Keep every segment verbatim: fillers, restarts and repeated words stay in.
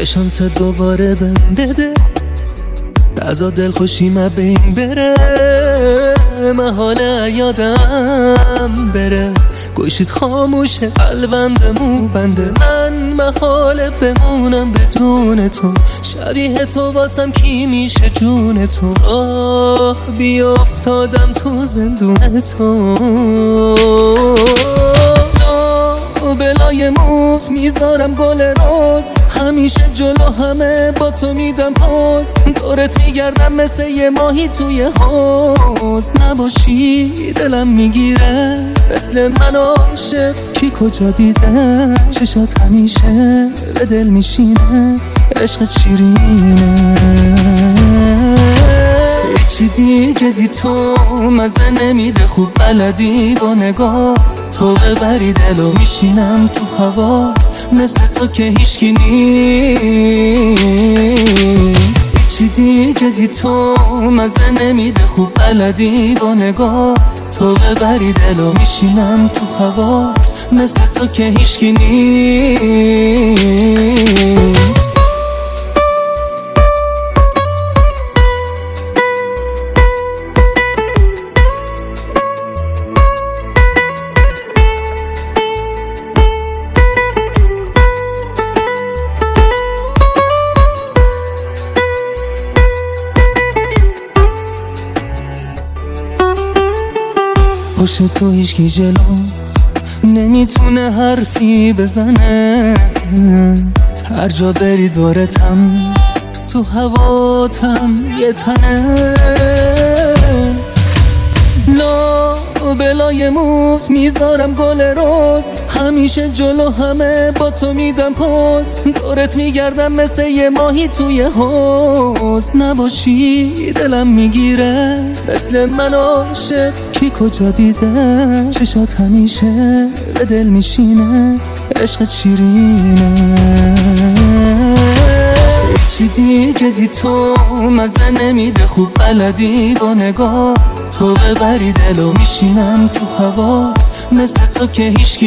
یه شانس دوباره بهم بده، ازا دل خوشیم بین بره، محاله یادم بره، گوشید خاموشه قلبم بمون بنده، من محاله بمونم بدون تو، شبیه تو واسم کی میشه جون تو، آه بیافتادم تو زندون تو، بلای موت میذارم گل روز، همیشه جلو همه با تو میدم پاس، دورت میگردم مثل یه ماهی توی حوض، نباشی دلم میگیره مثل من عاشق کی کجا دیده، چشات همیشه به دل میشینه، عشقت شیرینه، چی دیگه بی تو مزه نمیده، خوب بلدی با نگاه تو ببری دلو، میشینم تو هوا مثل تو که هیچکی نیست، چی دیگه بی تو مزه نمیده، خوب بلدی با نگاه تو ببری دلو، میشینم تو هوا مثل تو که هیچکی نیست. پشت تو هیچکی جلو نمیتونه حرفی بزنه، هر جا بری دورتم تو هواتم یه تنه، لا بلای موت میذارم گل روز، همیشه جلو همه با تو میدم پاس، دورت میگردم مثل یه ماهی توی حوض، نباشی دلم میگیره مثل من عاشق کی کجا دیده، چشات همیشه به دل میشینه، عشقت شیرینه، چی دیگه بی تو مزه نمیده، خوب بلدی با نگاه تو ببری دلو، میشینم تو هوا مثل تو که هیچکی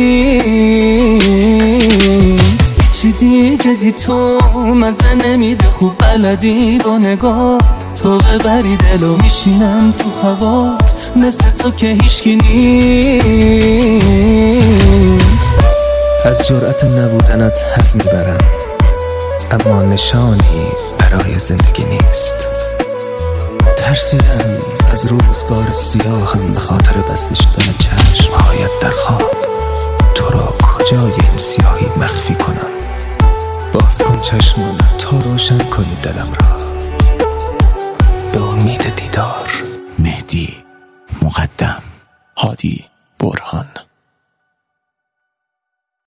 نیست، چی دیگه بی تو مزه نمیده، خوب بلدی با نگاه تو ببری دلو، میشینم تو هوا مثل تو که هیچکی نیست. از جرأت نبودنت حظ میبرم، اما نشانی برای زندگی نیست، ترسیدم از روزگار سیاهم به خاطر بسته شدن چشمهایت در خواب، تو را کجای این سیاهی مخفی کنم، باز کن چشمان تا روشن کنی دلم را، به امید دیدار. مهدی مقدم هادی.